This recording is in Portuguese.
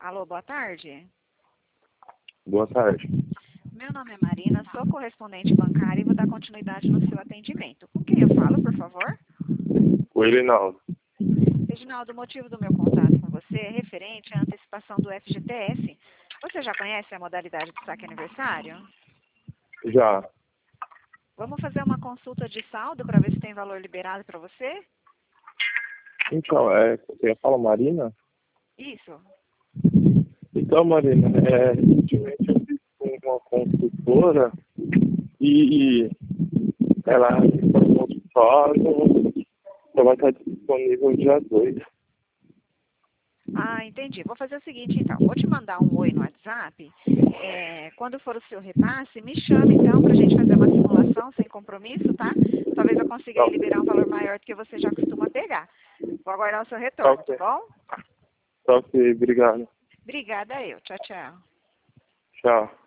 Alô, boa tarde. Boa tarde. Meu nome é Marina, sou correspondente bancária e vou dar continuidade no seu atendimento. Com quem eu falo, por favor? O Elinaldo. Reginaldo, o motivo do meu contato com você é referente à antecipação do FGTS. Você já conhece a modalidade do saque aniversário? Já. Vamos fazer uma consulta de saldo para ver se tem valor liberado para você? Então, você fala Marina? Isso. Então, Marina, recentemente eu fiz com uma consultora e ela informou que só vai estar disponível dia 2. Ah, entendi. Vou fazer o seguinte, então. Vou te mandar um oi no WhatsApp. Quando for o seu repasse, me chame, então, para a gente fazer uma simulação sem compromisso, tá? Talvez eu consiga aí liberar um valor maior do que você já costuma pegar. Vou aguardar o seu retorno, tá bom? Ok, obrigado. Obrigada eu. Tchau, tchau. Tchau.